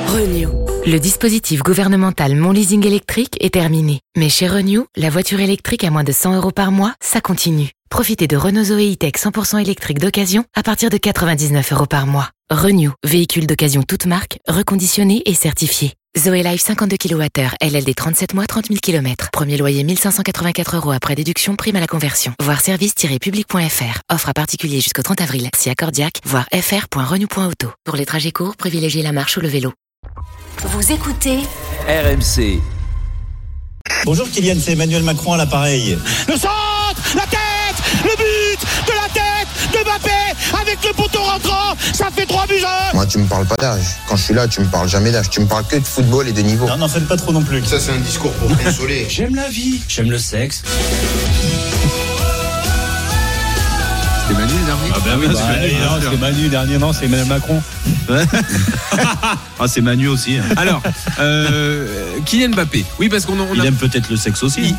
Renew. Le dispositif gouvernemental Mon Leasing électrique est terminé. Mais chez Renew, la voiture électrique à moins de 100 € par mois, ça continue. Profitez de Renault Zoe E-Tech 100% électrique d'occasion à partir de 99 € par mois. Renew, véhicule d'occasion toute marque, reconditionné et certifié. Zoe Life 52 kWh, LLD 37 mois, 30 000 km. Premier loyer 1584 € après déduction, prime à la conversion. Voir service-public.fr. Offre à particulier jusqu'au 30 avril. Si accordiaque, voir fr.renew.auto. Pour les trajets courts, privilégiez la marche ou le vélo. Vous écoutez RMC. Bonjour Kylian, c'est Emmanuel Macron à l'appareil. Le centre, la tête, le but de la tête de Mbappé avec le poteau rentrant, ça fait 3-1. Moi, tu me parles pas d'âge. Quand je suis là, tu me parles jamais d'âge. Tu me parles que de football et de niveau. Non, n'en faites pas trop non plus. Ça, c'est un discours pour consoler. J'aime la vie, j'aime le sexe. C'est Manu le dernier. Ah ben oui, c'est Manu le dernier, non, c'est Emmanuel Macron. Ah, c'est Manu aussi. Hein. Alors, Kylian Mbappé. Oui, parce il aime peut-être le sexe aussi.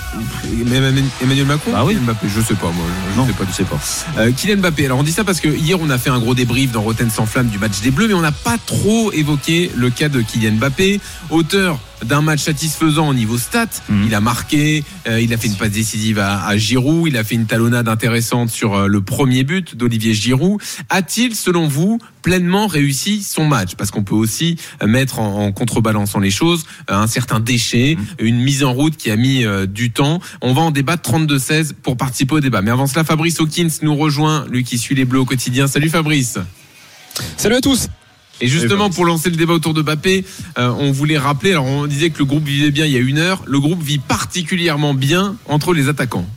Emmanuel Macron. Ah oui. Kylian Mbappé, je sais pas moi. Je sais pas. Kylian Mbappé. Alors on dit ça parce que hier on a fait un gros débrief dans Rotten sans flamme du match des Bleus, mais on n'a pas trop évoqué le cas de Kylian Mbappé, auteur d'un match satisfaisant au niveau stats. Il a marqué, il a fait une passe décisive à Giroud, il a fait une talonnade intéressante sur le premier but d'Olivier Giroud. A-t-il, selon vous, pleinement réussi son match? Parce qu'on peut aussi mettre en contrebalançant les choses un certain déchet, une mise en route qui a mis du temps. On va en débattre 32-16 pour participer au débat. Mais avant cela, Fabrice Hawkins nous rejoint, lui qui suit les Bleus au quotidien. Salut Fabrice. Salut à tous. Et justement, pour lancer le débat autour de Mbappé, on voulait rappeler, alors on disait que le groupe vivait bien il y a 1 heure, le groupe vit particulièrement bien entre les attaquants.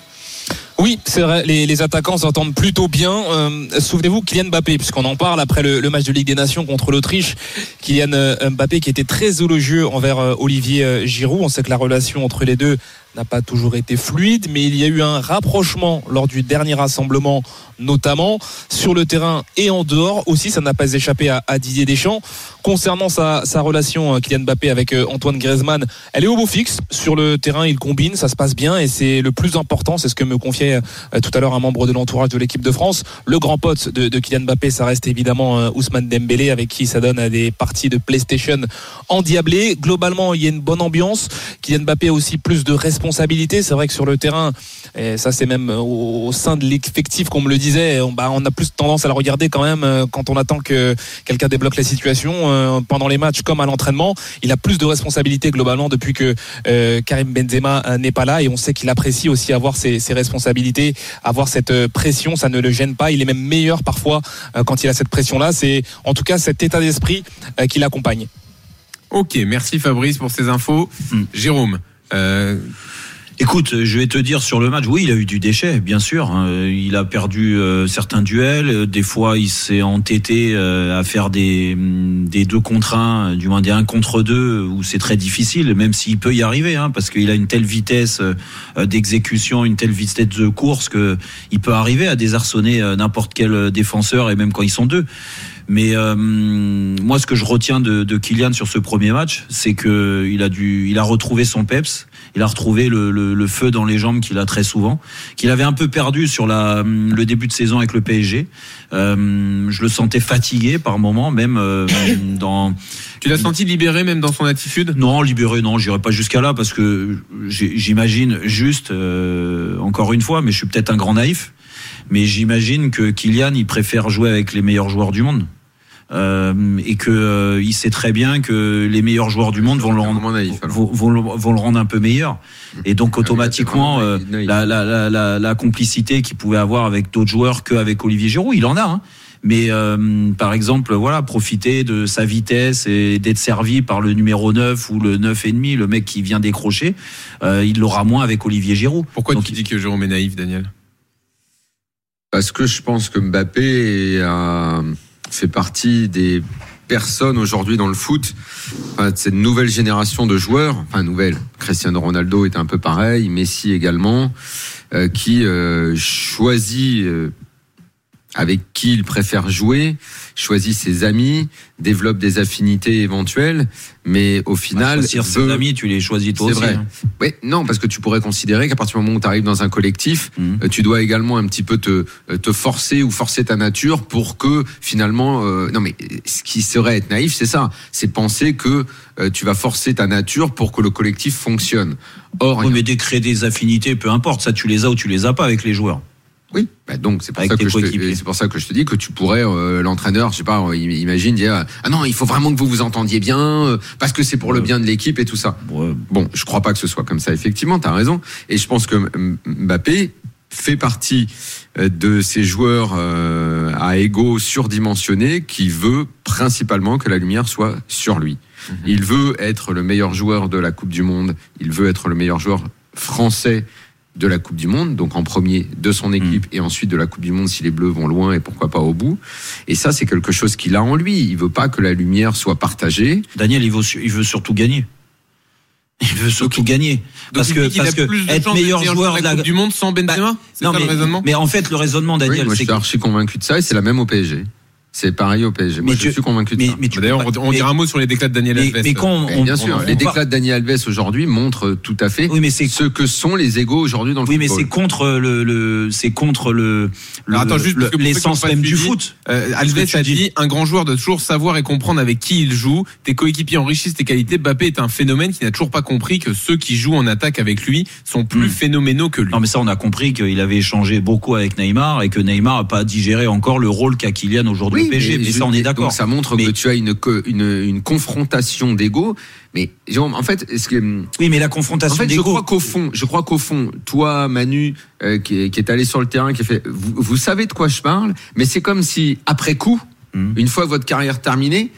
Oui, c'est vrai, les attaquants s'entendent plutôt bien. Souvenez-vous, Kylian Mbappé, puisqu'on en parle après le match de Ligue des Nations contre l'Autriche, Kylian Mbappé qui était très élogieux envers Olivier Giroud. On sait que la relation entre les deux n'a pas toujours été fluide, mais il y a eu un rapprochement lors du dernier rassemblement, notamment sur le terrain et en dehors aussi. Ça n'a pas échappé à Didier Deschamps. Concernant sa relation, Kylian Mbappé avec Antoine Griezmann, elle est au beau fixe. Sur le terrain, il combine, ça se passe bien et c'est le plus important. C'est ce que me confiait tout à l'heure un membre de l'entourage de l'équipe de France. Le grand pote de Kylian Mbappé, ça reste évidemment Ousmane Dembélé, avec qui ça donne des parties de PlayStation endiablées. Globalement, il y a une bonne ambiance. Kylian Mbappé a aussi plus de responsabilités. C'est vrai que sur le terrain, et ça c'est même au sein de l'effectif qu'on me le disait, on a plus tendance à le regarder quand même quand on attend que quelqu'un débloque la situation pendant les matchs comme à l'entraînement. Il a plus de responsabilités globalement depuis que Karim Benzema n'est pas là, et on sait qu'il apprécie aussi avoir ses responsabilités, avoir cette pression. Ça ne le gêne pas, il est même meilleur parfois quand il a cette pression-là. C'est en tout cas cet état d'esprit qui l'accompagne. Ok, merci Fabrice pour ces infos. Jérôme, Écoute, je vais te dire sur le match, oui, il a eu du déchet, bien sûr. Il a perdu certains duels. Des fois, il s'est entêté à faire des 2 contre 1, du moins des 1 contre 2, où c'est très difficile, même s'il peut y arriver, parce qu'il a une telle vitesse d'exécution, une telle vitesse de course, qu'il peut arriver à désarçonner n'importe quel défenseur, et même quand ils sont 2. Mais moi, ce que je retiens de Kylian sur ce premier match, c'est que il a retrouvé son peps, il a retrouvé le feu dans les jambes qu'il a très souvent, qu'il avait un peu perdu sur le début de saison avec le PSG. Je le sentais fatigué par moments, même dans. Tu l'as senti libéré même dans son attitude? Non, libéré, non, j'irai pas jusqu'à là, parce que j'imagine juste, encore une fois, mais je suis peut-être un grand naïf, mais j'imagine que Kylian, il préfère jouer avec les meilleurs joueurs du monde. Et que il sait très bien que les meilleurs joueurs du monde vont le rendre un peu meilleur, et donc automatiquement la complicité qu'il pouvait avoir avec d'autres joueurs qu'avec Olivier Giroud, il en a, mais par exemple, voilà, profiter de sa vitesse et d'être servi par le numéro 9 ou le 9,5, le mec qui vient décrocher, il l'aura moins avec Olivier Giroud. Pourquoi tu dis que Jérôme est naïf, Daniel? Parce que je pense que Mbappé fait partie des personnes aujourd'hui dans le foot, de cette nouvelle génération de joueurs, Cristiano Ronaldo est un peu pareil, Messi également, qui choisit avec qui il préfère jouer, choisit ses amis, développe des affinités éventuelles, mais au final... Choisir ses amis, tu les choisis toi aussi. C'est vrai. Oui, non, parce que tu pourrais considérer qu'à partir du moment où tu arrives dans un collectif, tu dois également un petit peu te forcer ou forcer ta nature pour que finalement... non, mais ce qui serait être naïf, c'est ça. C'est penser que tu vas forcer ta nature pour que le collectif fonctionne. Or, oui, mais créer des affinités, peu importe, ça tu les as ou tu les as pas avec les joueurs. Oui, bah donc c'est pour ça que je te dis que tu pourrais l'entraîneur, je sais pas, imagine dire non, il faut vraiment que vous vous entendiez bien parce que c'est pour le bien de l'équipe et tout ça. Ouais. Bon, je crois pas que ce soit comme ça effectivement, tu as raison et je pense que Mbappé fait partie de ces joueurs à ego surdimensionnés qui veut principalement que la lumière soit sur lui. Il veut être le meilleur joueur de la Coupe du Monde, il veut être le meilleur joueur français de la Coupe du Monde, donc en premier de son équipe et ensuite de la Coupe du Monde si les Bleus vont loin et pourquoi pas au bout. Et ça, c'est quelque chose qu'il a en lui. Il veut pas que la lumière soit partagée. Daniel, il veut surtout gagner. Il veut surtout gagner. Parce que être meilleur joueur de la Coupe du Monde sans Benzema, c'est ça le raisonnement. Mais en fait, le raisonnement, Daniel, moi, je suis archi convaincu de ça et c'est la même au PSG. C'est pareil au PSG. Moi, je suis convaincu de ça. D'ailleurs, on dira un mot sur les déclats de Daniel Alves. Bien sûr, les déclats de Daniel Alves aujourd'hui montrent tout à fait ce que sont les égos aujourd'hui dans le football. Oui, mais c'est contre l'essence même du foot. Alves a dit un grand joueur doit toujours savoir et comprendre avec qui il joue. Tes coéquipiers enrichissent tes qualités. Mbappé est un phénomène qui n'a toujours pas compris que ceux qui jouent en attaque avec lui sont plus phénoménaux que lui. Non, mais ça, on a compris qu'il avait échangé beaucoup avec Neymar et que Neymar n'a pas digéré encore le rôle qu'a Kylian aujourd'hui. PSG, mais ça on est d'accord. Donc ça montre que tu as une confrontation d'ego. Mais en fait, oui, mais la confrontation d'ego. Je crois qu'au fond, toi, Manu, qui est allé sur le terrain, qui a fait, vous savez de quoi je parle, mais c'est comme si après coup. Une fois votre carrière terminée,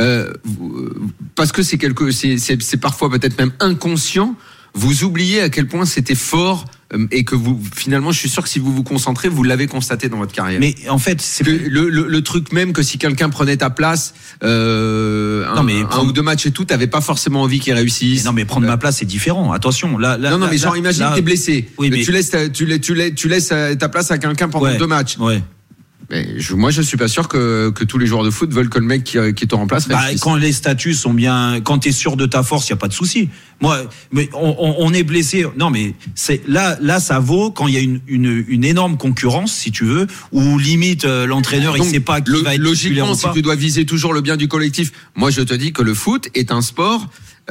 parce que c'est parfois peut-être même inconscient, vous oubliez à quel point c'était fort et que finalement, je suis sûr que si vous vous concentrez, vous l'avez constaté dans votre carrière. Mais en fait, c'est le truc même que si quelqu'un prenait ta place, un ou deux matchs et tout, t'avais pas forcément envie qu'il réussisse. Non, mais prendre ma place, c'est différent. Attention, imagine t'es blessé. Oui, mais tu laisses ta place à quelqu'un pendant 2 matchs. Ouais. Mais moi, je suis pas sûr que tous les joueurs de foot veulent que le mec qui te remplace réussisse. Quand les statuts sont bien, quand t'es sûr de ta force, y a pas de souci. Mais on est blessé. Non, mais c'est là, ça vaut quand il y a une énorme concurrence, si tu veux, où limite l'entraîneur il sait pas qui va être titulaire ou pas. Si tu dois viser toujours le bien du collectif, moi je te dis que le foot est un sport.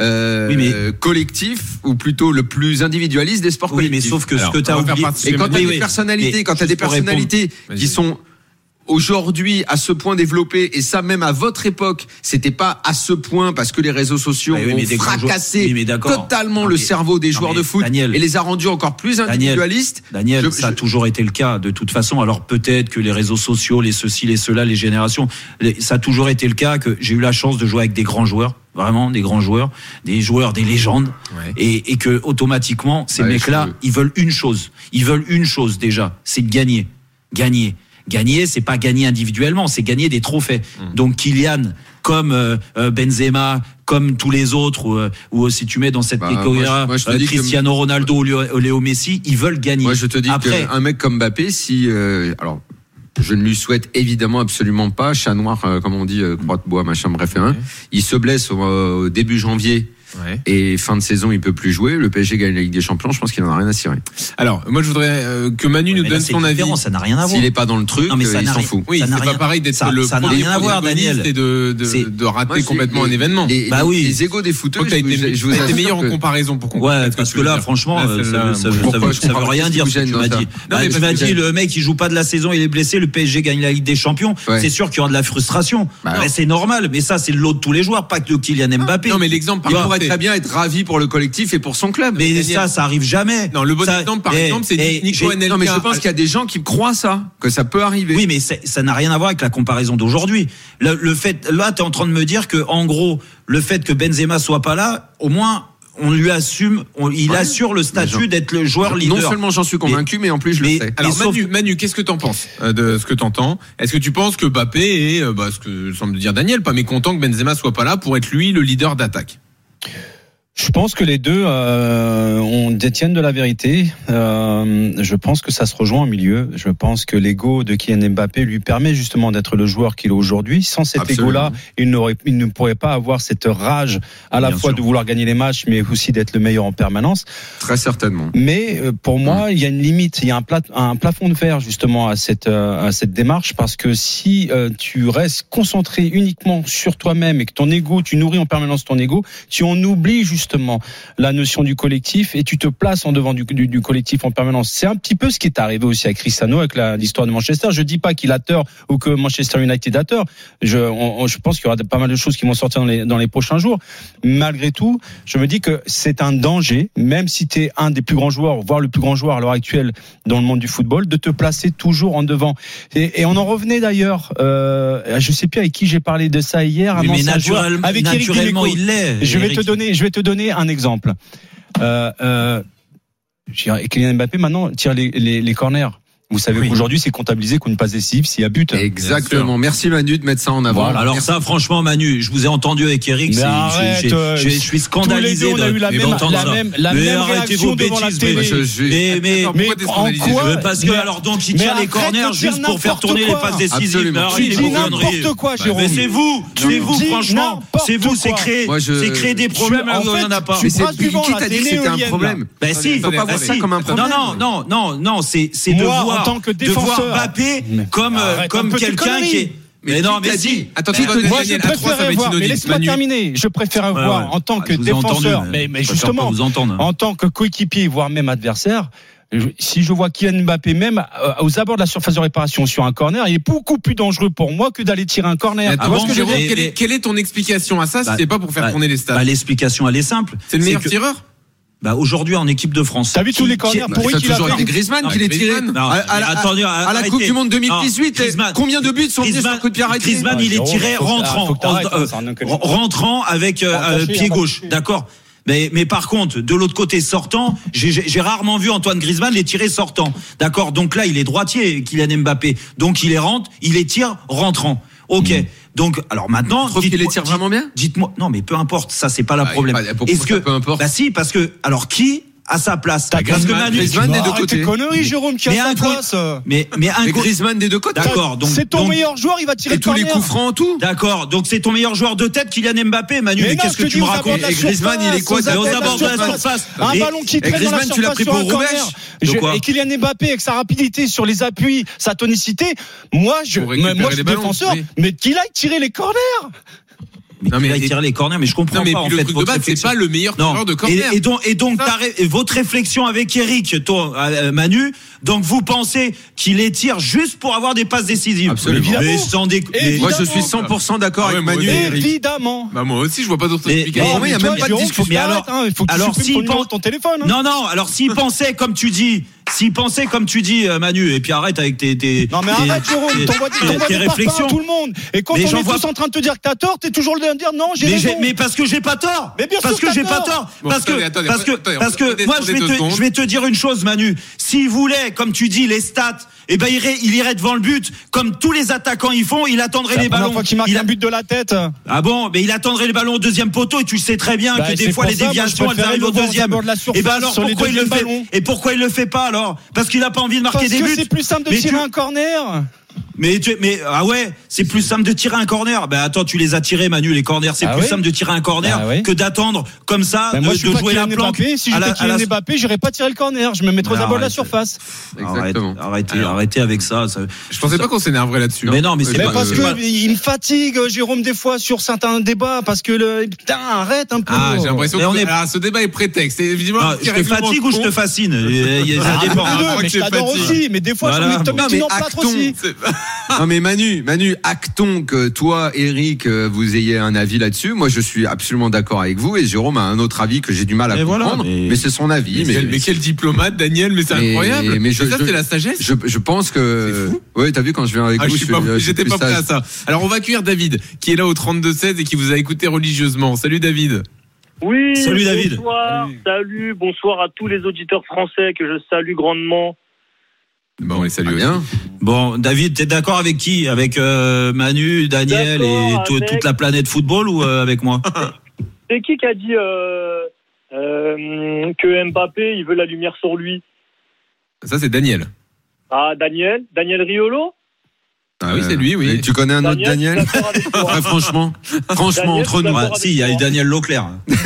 Collectif ou plutôt le plus individualiste des sports collectifs. Oui, mais sauf que ce que tu as oublié, et quand tu as des personnalités qui sont aujourd'hui à ce point développé, et ça même à votre époque, c'était pas à ce point parce que les réseaux sociaux ont fracassé totalement le cerveau des joueurs de foot et les a rendus encore plus individualistes. Daniel, ça a toujours été le cas de toute façon. Alors peut-être que les réseaux sociaux, les ceci, les cela, les générations, ça a toujours été le cas que j'ai eu la chance de jouer avec des grands joueurs. Vraiment des grands joueurs, des légendes, et que automatiquement ces mecs-là, ils veulent une chose déjà, c'est de gagner, c'est pas gagner individuellement, c'est gagner des trophées. Donc Kylian, comme Benzema, comme tous les autres, ou si tu mets dans cette catégorie Cristiano Ronaldo ou Léo Messi, ils veulent gagner. Moi je te dis qu'un mec comme Mbappé, si alors je ne lui souhaite évidemment absolument pas, chat noir, comme on dit, croix de bois, machin, bref, il se blesse au début janvier. Et fin de saison, il peut plus jouer. Le PSG gagne la Ligue des Champions. Je pense qu'il en a rien à cirer. Alors, moi, je voudrais que Manu nous donne son avis. Ça n'a rien à voir. S'il est pas dans le truc, il s'en fout. Oui, c'est pas pareil d'être le ça n'a rien à voir, Daniel. Et de rater complètement un événement. Les égos des footeux. Je vous ai meilleur en comparaison pour comprendre. Ouais, parce que là, franchement, ça veut rien dire ce que tu m'as dit. Tu m'as dit, le mec, il joue pas de la saison, il est blessé. Le PSG gagne la Ligue des Champions. C'est sûr qu'il y aura de la frustration. C'est normal. Mais ça, c'est le lot de tous les joueurs, pas que de Kylian Mbappé. Non, mais l'exemple, il pourrait très bien être ravi pour le collectif et pour son club. Mais ça arrive jamais. Non, le bon exemple, par exemple, c'est Nico Anelka. Non, mais je pense qu'il y a des gens qui croient ça, que ça peut arriver. Oui, mais ça n'a rien à voir avec la comparaison d'aujourd'hui. Le fait, là, t'es en train de me dire que, en gros, le fait que Benzema soit pas là, au moins, on lui assume, il assure le statut d'être le joueur leader. Non seulement j'en suis convaincu, mais en plus je le sais. Alors Manu, qu'est-ce que t'en penses de ce que t'entends? Est-ce que tu penses que Mbappé est, ce que semble dire Daniel, pas mécontent que Benzema soit pas là pour être lui le leader d'attaque? Je pense que les deux détiennent de la vérité. Je pense que ça se rejoint au milieu. Je pense que l'ego de Kylian Mbappé lui permet justement d'être le joueur qu'il est aujourd'hui. Sans cet ego-là, il ne pourrait pas avoir cette rage à la fois de vouloir gagner les matchs, mais aussi d'être le meilleur en permanence. Très certainement. Mais pour moi, il y a une limite, il y a un plafond de verre justement à cette démarche, parce que si tu restes concentré uniquement sur toi-même et que ton ego, tu nourris en permanence ton ego, tu en oublies justement la notion du collectif et tu te places en devant du collectif en permanence. C'est un petit peu ce qui est arrivé aussi à Cristiano avec l'histoire de Manchester. Je dis pas qu'il a tort ou que Manchester United a tort. Je pense qu'il y aura pas mal de choses qui vont sortir dans les prochains jours. Malgré tout, je me dis que c'est un danger, même si tu es un des plus grands joueurs, voire le plus grand joueur à l'heure actuelle dans le monde du football, de te placer toujours en devant. Et on en revenait d'ailleurs, je sais plus avec qui j'ai parlé de ça hier, mais avec naturellement il l'est. Je vais te donner un exemple. Kylian Mbappé maintenant tire les corners. Vous savez qu'aujourd'hui c'est comptabilisé qu'une passe décisive s'il y a but. Exactement. Merci Manu de mettre ça en avant. Voilà. Alors ça, franchement, Manu, je vous ai entendu avec Eric. Je suis scandalisé. On a eu la même réaction devant la télé. Mais en quoi? Parce que alors donc il tire les corners juste pour faire tourner les passes décisives. Tu dis n'importe quoi, Jérôme. Mais c'est vous, franchement, c'est vous, c'est créer des problèmes là où il n'y en a pas. Mais c'est qui t'a dit que c'était un problème? Ben si, faut pas voir ça comme un problème. Non, c'est de voir. En tant que défenseur, de voir Mbappé comme quelqu'un qui est. Mais non, mais si. Attends, moi je préférais voir. Mais laisse-moi terminer. Je préfère voir en tant que défenseur, mais justement, en tant que coéquipier, voire même adversaire. Si je vois Kylian Mbappé même aux abords de la surface de réparation sur un corner, il est beaucoup plus dangereux pour moi que d'aller tirer un corner. Quelle est ton explication à ça si c'est pas pour faire tourner les stats? L'explication elle est simple. C'est le meilleur tireur? Aujourd'hui en équipe de France. T'as vu tous les corners pourris qu'il a fait? C'est Griezmann qui les tirait. À la Coupe du Monde 2018, combien de buts sont venus sur coup de pied arrêté? Griezmann, il est tiré rentrant avec pied gauche. D'accord. Mais par contre, de l'autre côté sortant, j'ai rarement vu Antoine Griezmann les tirer sortant. D'accord. Donc là, il est droitier, Kylian Mbappé. Donc il les rentre, il les tire rentrant. Ok. Donc, alors maintenant, tu trouves qu'il les tire vraiment bien? Dites-moi, non, mais peu importe, ça c'est pas le problème. Est-ce que peu importe? Bah si, parce que alors qui à sa place? Parce que Manu, Griezmann des deux côtés. Conneries, Jérôme, qui a sa place. Mais Griezmann des deux côtés. D'accord. Donc c'est ton meilleur joueur, il va tirer tous les coups francs, tout. D'accord. Donc c'est ton meilleur joueur de tête, Kylian Mbappé, Manu. Mais qu'est-ce que tu me racontes? Et Griezmann, il est quoi? Aux abords de la surface. Un ballon qui traîne dans la surface. Tu l'as pris pour Roubaix. Et Kylian Mbappé avec sa rapidité sur les appuis, sa tonicité. Moi, je suis défenseur, mais qu'il aille tirer les corners. Mais il tire les corners, mais je comprends pas en fait votre réflexion. C'est pas le meilleur tireur de corner. Et donc votre réflexion avec Eric, toi, Manu, donc vous pensez qu'il les tire juste pour avoir des passes décisives? Absolument. Mais sans moi je suis 100% d'accord avec Manu. Évidemment. Moi aussi, je vois pas d'autres explications. Il y a même pas de discussion. Mais alors s'il pense ton téléphone. Non, alors s'il pensait comme tu dis. Manu, et puis arrête avec tes non mais arrête Jérôme, t'envoies des réflexions à tout le monde. Et quand on est tous en train de te dire que t'as tort, t'es toujours le dire non, j'ai raison. Mais parce que j'ai pas tort. Mais bien sûr que j'ai pas tort. Parce que moi je vais te dire une chose, Manu. S'il voulait, comme tu dis, les stats, il irait devant le but comme tous les attaquants ils font. Il attendrait les ballons. Fois qu'il marque un but de la tête. Ah bon, mais il attendrait les ballons au deuxième poteau et tu sais très bien que des fois les déviations elles arrivent au deuxième. Alors pourquoi il le fait? Et pourquoi il le fait pas alors? Parce qu'il a pas envie de marquer des buts. Parce que c'est plus simple de tirer un corner. Mais ah ouais, c'est plus simple de tirer un corner. Attends, tu les as tirés, Manu, les corners. C'est plus simple de tirer un corner que d'attendre comme ça, de jouer la planque. Si j'étais Kylian Mbappé, j'irais pas tirer le corner. Je me mettrais aux abords de la surface. Exactement. Arrêtez avec ça. Je pensais pas qu'on s'énerverait là-dessus. Mais non, mais c'est parce que il me fatigue, Jérôme, des fois sur certains débats, parce que putain, arrête un peu. J'ai l'impression que ce débat est prétexte. Évidemment, je te fatigue ou je te fascine? Ça dépend. Mais je t'adore aussi, mais des fois, je me mets en plâtre aussi. Non mais Manu, actons que toi, Eric, vous ayez un avis là-dessus. Moi, je suis absolument d'accord avec vous et Jérôme a un autre avis que j'ai du mal à comprendre. Mais c'est son avis. Mais quel diplomate, Daniel. Mais c'est incroyable. Mais ça, c'est la sagesse. Je pense que. Oui, t'as vu quand je viens avec vous. J'étais pas prêt à ça. Alors on va accueillir David, qui est là au 32-16 et qui vous a écouté religieusement. Salut David. Oui. Salut David. Bonsoir à tous les auditeurs français que je salue grandement. Bon, on les salue bien. Bon, David, t'es d'accord avec qui? Avec Manu, Daniel et toute la planète football ou avec moi? C'est qui a dit que Mbappé, il veut la lumière sur lui. Ça, c'est Daniel. Ah, Daniel Riolo. Ah oui, c'est lui, oui. Et tu connais un autre Daniel? Ouais, franchement, Daniel, entre nous. si, il y a Daniel Leclerc.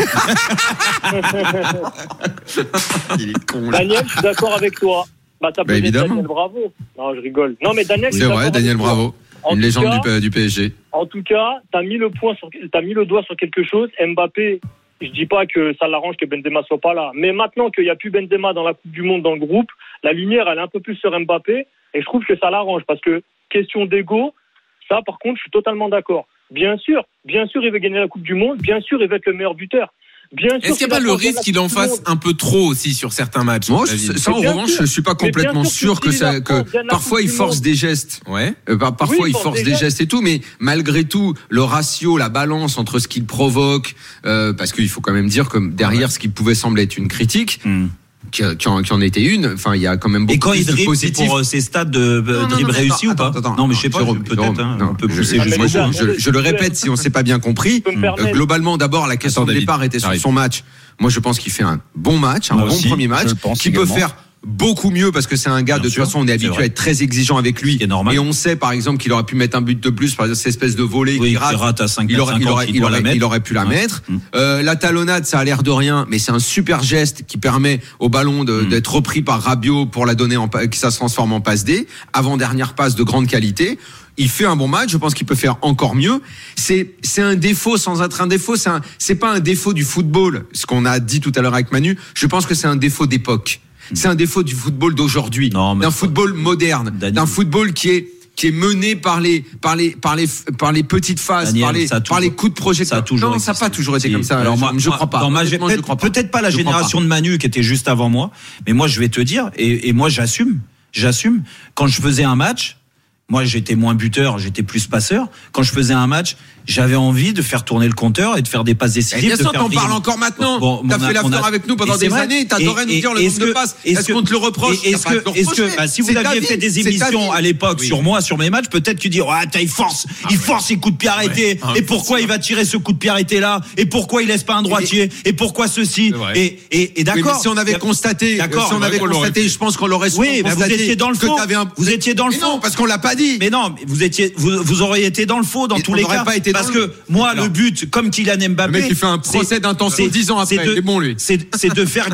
Il est con, là. Daniel, je suis d'accord avec toi. T'as peut-être évidemment. Daniel Bravo. Non, je rigole. Non, mais Daniel, C'est vrai, Daniel Bravo. Une légende du PSG. En tout cas, t'as mis le doigt sur quelque chose. Mbappé, je dis pas que ça l'arrange que Benzema soit pas là. Mais maintenant qu'il n'y a plus Benzema dans la Coupe du Monde dans le groupe, la lumière, elle est un peu plus sur Mbappé. Et je trouve que ça l'arrange parce que question d'ego, ça, par contre, je suis totalement d'accord. Bien sûr, il veut gagner la Coupe du Monde. Bien sûr, il veut être le meilleur buteur. Bien sûr. Est-ce qu'il n'y a pas le risque qu'il en fasse un peu trop aussi sur certains matchs? Moi, ça, en revanche, je suis pas complètement sûr que parfois il force des gestes. Ouais. Parfois, il force des gestes et tout, mais malgré tout, le ratio, la balance entre ce qu'il provoque, parce qu'il faut quand même dire que derrière ce qui pouvait sembler être une critique, qui en était une. Enfin, il y a quand même beaucoup de positifs. Et pour ces stades de dribble réussi ou pas? Non, mais je sais pas, peut-être, on peut pousser jusqu'au bout. Je le répète, si on s'est pas bien compris, globalement, d'abord, la question de départ était sur son match. Moi, je pense qu'il fait un bon match, un bon premier match, qui peut faire beaucoup mieux parce que c'est un gars, de toute façon, on est habitué à être très exigeant avec lui. Et on sait, par exemple, qu'il aurait pu mettre un but de plus, par exemple, cette espèce de volée qu'il rate à 5 il aurait pu la mettre. La talonnade, ça a l'air de rien, mais c'est un super geste qui permet au ballon d'être repris par Rabiot pour la donner que ça se transforme en passe D. Avant-dernière passe de grande qualité. Il fait un bon match, je pense qu'il peut faire encore mieux. C'est un défaut sans être un défaut, c'est pas un défaut du football, ce qu'on a dit tout à l'heure avec Manu. Je pense que c'est un défaut d'époque. C'est un défaut du football d'aujourd'hui, d'un football moderne, d'un football qui est mené par les petites phases, Daniel, par les coups de projecteur. Non, ça n'a pas toujours été comme ça. Alors je crois pas. Peut-être pas la génération de Manu qui était juste avant moi, mais moi je vais te dire, et moi j'assume. Quand je faisais un match, moi j'étais moins buteur, j'étais plus passeur. Quand je faisais un match, j'avais envie de faire tourner le compteur et de faire des passes décisives. Bien sûr, t'en parles encore maintenant. T'as fait l'affaire avec nous pendant des années. T'adorais nous dire le nombre de passes. Est-ce qu'on te le reproche? Si vous aviez fait des émissions à l'époque sur moi, sur mes matchs, peut-être tu dis, il force ses coups de pied arrêtés. Et pourquoi il va tirer ce coup de pied arrêté là? Et pourquoi il laisse pas un droitier? Et pourquoi ceci? Et d'accord. Si on avait constaté, je pense qu'on l'aurait Oui, vous étiez dans le faux. Vous étiez dans le faux. Non, parce qu'on l'a pas dit. Mais non, vous auriez été dans le faux dans tous les cas. Parce que moi, le but, comme Kylian Mbappé, le mec il fait un procès d'intention 10 ans après, il est bon lui. C'est de faire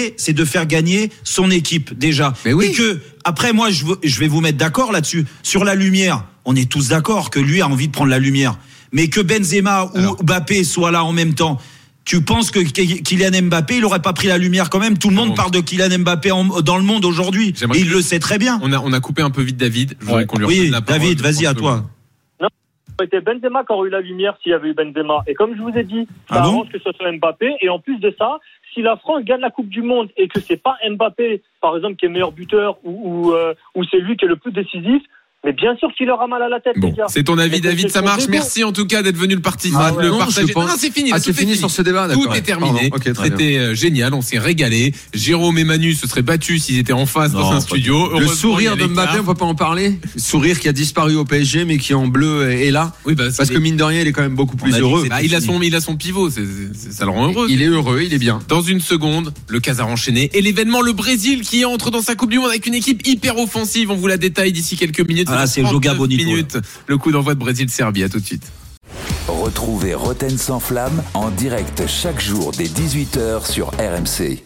gagner son équipe déjà. Mais oui. Et que après moi, je vais vous mettre d'accord là-dessus. Sur la lumière, on est tous d'accord que lui a envie de prendre la lumière, mais que Benzema ou Mbappé soient là en même temps. Tu penses que Kylian Mbappé, il aurait pas pris la lumière quand même? Tout le monde parle de Kylian Mbappé dans le monde aujourd'hui. Et il le sait très bien. On a coupé un peu vite David. Je voudrais qu'on lui redonne la parole. David, vas-y, à toi. C'était Benzema qui aurait eu la lumière s'il y avait eu Benzema. Et comme je vous ai dit, ça arrange que ce soit Mbappé. Et en plus de ça, si la France gagne la Coupe du Monde et que c'est pas Mbappé, par exemple, qui est meilleur buteur ou c'est lui qui est le plus décisif, mais bien sûr qu'il aura mal à la tête, les gars. C'est ton avis, David, ça marche. Merci en tout cas d'être venu le partager. Non, c'est fini. C'est fini sur ce débat. Tout est terminé. C'était génial, on s'est régalé. Jérôme et Manu se seraient battus s'ils étaient en face dans un studio. Le sourire de Mbappé, on peut pas en parler. Sourire qui a disparu au PSG, mais qui en bleu est là. Oui, parce que mine de rien, il est quand même beaucoup plus heureux. Il a son pivot, ça le rend heureux. Il est heureux, il est bien. Dans une seconde, le Qatar enchaîné et l'événement, le Brésil qui entre dans sa Coupe du Monde avec une équipe hyper offensive. On vous la détaille d'ici quelques minutes. C'est Joga Bonito. Le coup d'envoi de Brésil-Serbie. À tout de suite. Retrouvez Roten sans flamme en direct chaque jour dès 18h sur RMC.